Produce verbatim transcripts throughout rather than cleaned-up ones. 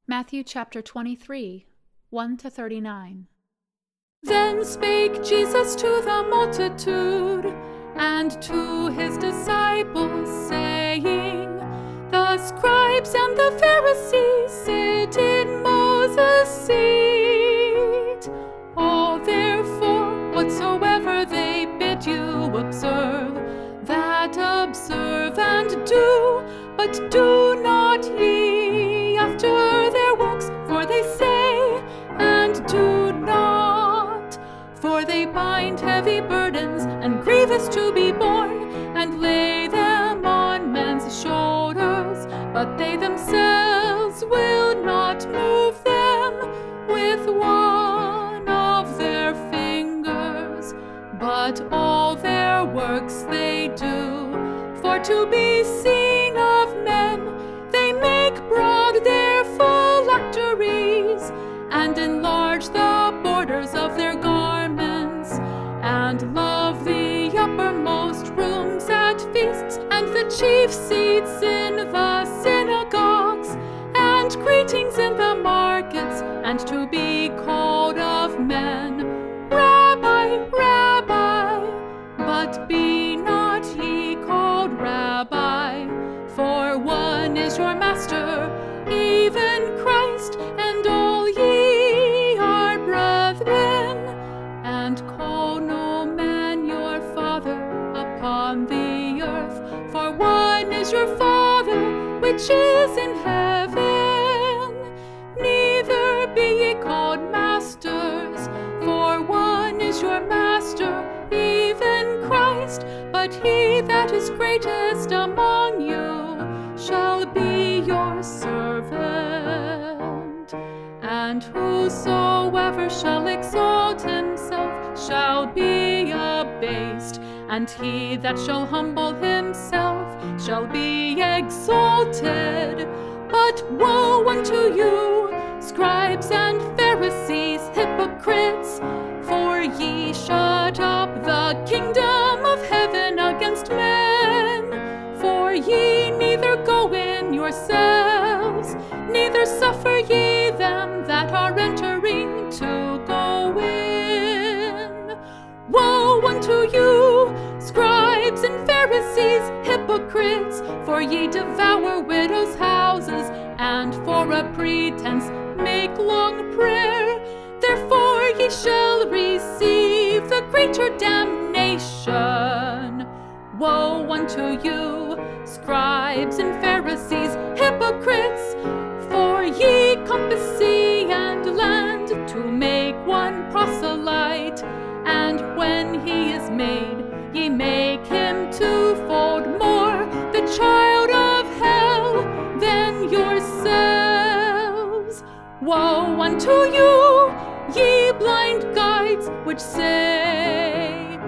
Matthew chapter twenty-three, one to thirty-nine. Then spake Jesus to the multitude and to his disciples, saying, The scribes and the Pharisees sit in Moses' seat. All therefore whatsoever they bid you observe, that observe and do, but do not ye after their works, for they say and do not. For they bind heavy burdens and grievous to be borne, and lay them on men's shoulders, but they themselves will not move them with one of their fingers. But all their works they do, for to be seen of men. They make broad their phylacteries, and enlarge the borders of their garments, and love the uppermost rooms at feasts, and the chief seats in the synagogues, and greetings in the markets, and to be called of men, Rabbi, Rabbi. But be not ye called Rabbi, for one is your master, even Christ, and all ye are brethren. And call no man your father upon the earth, for one is your Father which is in heaven. Neither be ye called masters, for one is your master, even Christ. But he that is greatest among you shall be your servant. And whosoever shall exalt himself shall be abased, and he that shall humble himself shall be exalted. But woe unto you, scribes and Pharisees, hypocrites! For ye shut up the kingdom of heaven against men. For ye neither go in yourselves, neither suffer ye them that are entering to go in. Woe unto you, scribes and Pharisees, hypocrites! For ye devour widows' houses, and for a pretense make long prayer. Therefore ye shall receive the greater damnation. Woe unto you, scribes and Pharisees, hypocrites! For ye compass sea and land to make one proselyte, and when he is made, ye make him twofold more the child of hell than yourselves. Woe unto you, ye blind guides, which say,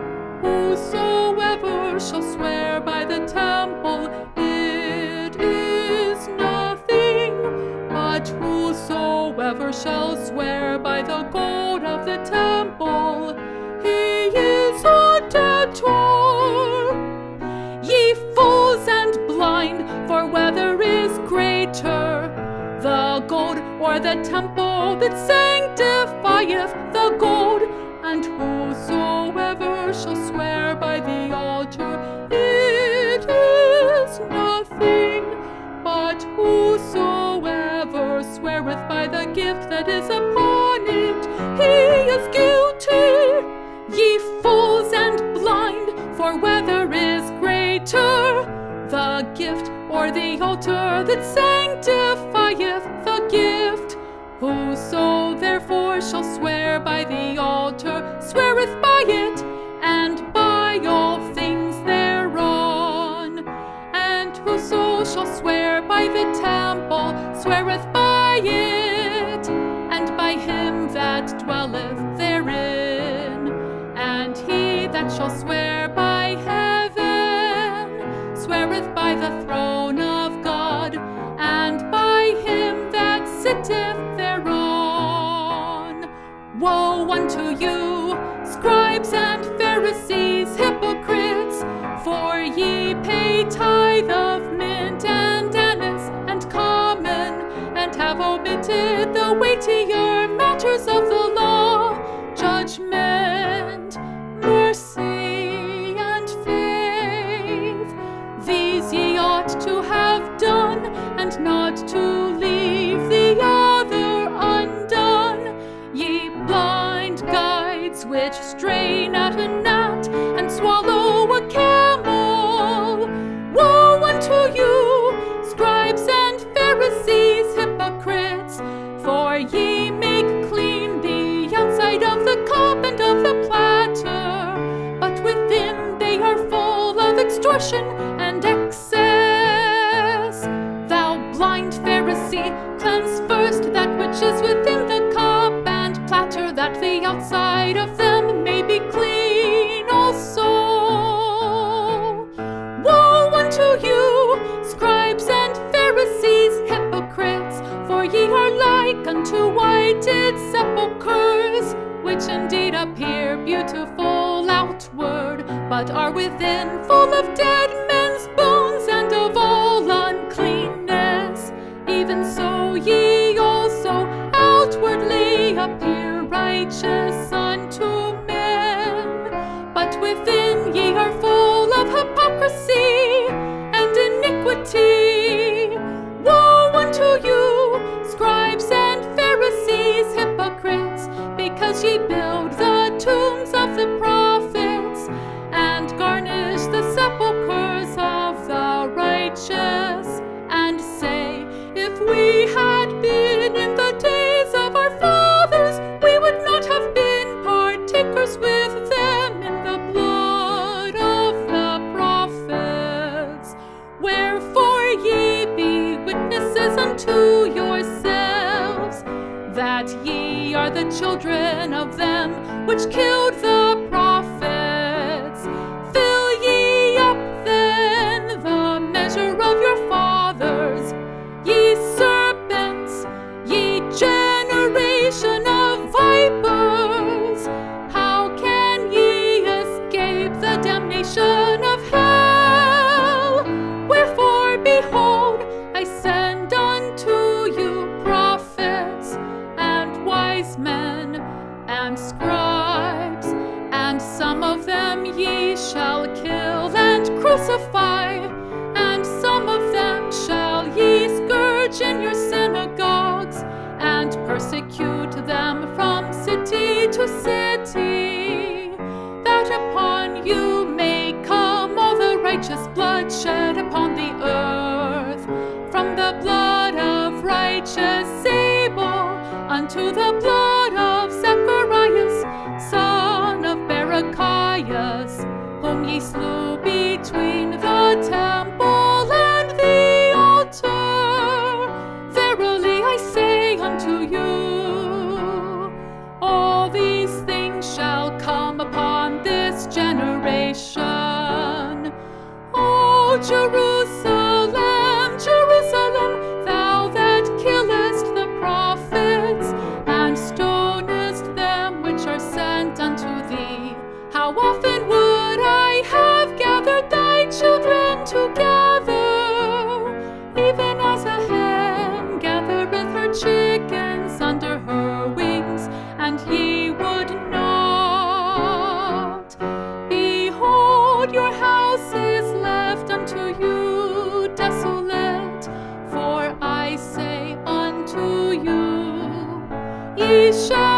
Whosoever shall swear by the temple, it is nothing. But whosoever shall swear by the gold of the temple, he is a debtor. Ye fools and blind, for whether is greater, the gold or the temple that sanctifieth the gold? And whosoever shall swear by the altar, it is nothing. But whosoever sweareth by the gift that is upon it, he is guilty. Ye fools and blind, for whether is greater, the gift or the altar that sanctifieth the gift? Whoso therefore shall swear by the altar sweareth by it, and by all things thereon. And whoso shall swear by the temple sweareth by it, and by him that dwelleth therein. And he that shall swear by heaven sweareth by the throne of God, and by him that sitteth thereon. Woe unto you, scribes and Pharisees, hypocrites! For ye pay tithe of mint and anise and cumin, and have omitted the weightier matters of the law, judgment, mercy, and faith. These ye ought to have done, and not to leave the other undone. Ye blind guides which strain at a gnat and swallow a camel. Woe unto you, scribes and Pharisees, hypocrites! For ye make clean the outside of the cup and of the platter, but within they are full of extortion and excess. Thou blind Pharisee, cleanse first that which is within the cup and platter, that the outside of them may be clean also. Woe unto you, scribes and Pharisees, hypocrites! For ye are like unto whited sepulchres, which indeed appear beautiful outward, but are within full of dead men's bones and of all uncleanness. Even so ye also outwardly appear righteous unto men, but within ye are full of hypocrisy and iniquity. Woe unto you, scribes and Pharisees, hypocrites! Because ye build the tombs of the prophets, and garnish the sepulchres of the righteous, and say, if we had been in the days of our fathers, we would not have been partakers with them in the blood of the prophets. Wherefore ye be witnesses unto yourselves, that ye are the children of them which killed the prophets. Fill ye up then the measure of your fathers, ye serpents, ye generation of vipers. How can ye escape the damnation of hell? Wherefore, behold, I send unto you prophets and wise men and scribes, and some of them ye shall kill and crucify, and some of them shall ye scourge in your synagogues, and persecute them from city to city, that upon you may come all the righteous blood shed upon the earth, from the blood of righteous Abel unto the blood of Zacharias, son of Barachias, whom ye slew between the temple and the altar. Verily I say unto you, all these things shall come upon this generation. O Jerusalem, Jerusalem, thou that killest the prophets, and stonest them which are sent unto thee, how often would I have gathered thy children together, even as a hen gathereth her chickens under her wings, and ye would not. Behold, your house is left unto you desolate, for I say unto you, ye shall